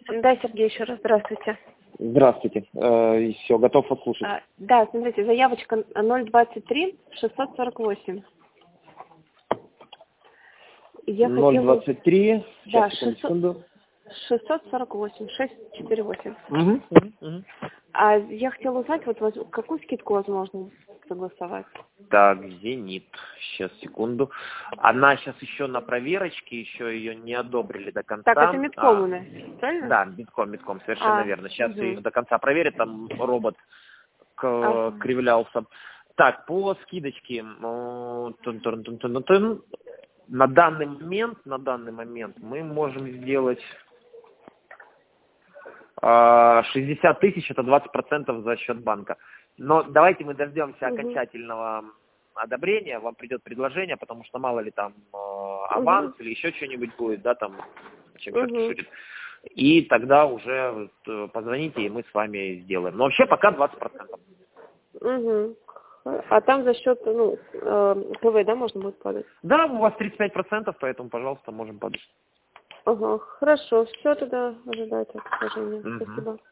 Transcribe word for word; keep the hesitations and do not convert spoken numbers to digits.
Да, Сергей, еще раз здравствуйте. Здравствуйте. Э, все, готов послушать. А, да, смотрите, заявочка ноль двадцать три шестьсот сорок восемь. Я ноль двадцать три, хотела... Да, сейчас, секунду, секунду. шестьсот сорок восемь, шестьсот сорок восемь. Угу, угу, угу. А я хотела узнать, вот воз- какую скидку возможно согласовать? Так, «Зенит». Сейчас, секунду. Она сейчас еще на проверочке, еще ее не одобрили до конца. Так, это Медком А, у нас, правильно? да, Медком, Медком, совершенно А, верно. Сейчас угу. ее до конца проверят, там робот к- Ага. кривлялся. Так, по скидочке. ну, тун-тун-тун-тун-тун. На данный момент, на данный момент мы можем сделать а, шестьдесят тысяч, это двадцать процентов за счет банка. Но давайте мы дождемся Угу. окончательного одобрения, вам придет предложение, потому что мало ли там э, аванс Угу. или еще что-нибудь будет, да, там, чем черт Угу. шутит. И тогда уже вот, э, позвоните, и мы с вами сделаем. Но вообще пока двадцать процентов. Угу. А там за счет, ну, э, ПВ, да, можно будет подать? Да, у вас тридцать пять процентов, поэтому, пожалуйста, можем подать. Ага, хорошо, все тогда ожидайте предложения. Угу. Спасибо.